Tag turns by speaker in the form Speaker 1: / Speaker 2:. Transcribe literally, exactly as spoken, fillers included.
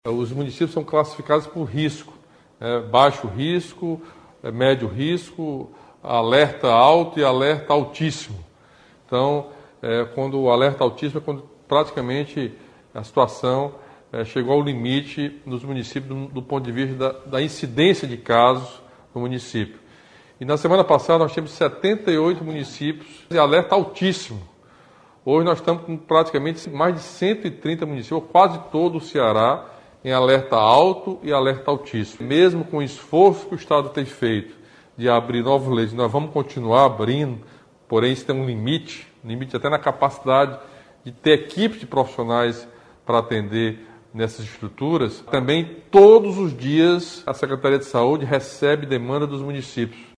Speaker 1: Os municípios são classificados por risco, é, baixo risco, é, médio risco, alerta alto e alerta altíssimo. Então, é, quando o alerta altíssimo é quando praticamente a situação é, chegou ao limite nos municípios do, do ponto de vista da, da incidência de casos no município. E na semana passada nós tínhamos setenta e oito municípios de alerta altíssimo. Hoje nós estamos com praticamente mais de cento e trinta municípios, quase todo o Ceará, em alerta alto e alerta altíssimo. Mesmo com o esforço que o Estado tem feito de abrir novos leitos, nós vamos continuar abrindo, porém isso tem um limite, limite até na capacidade de ter equipes de profissionais para atender nessas estruturas. Também, todos os dias, a Secretaria de Saúde recebe demanda dos municípios.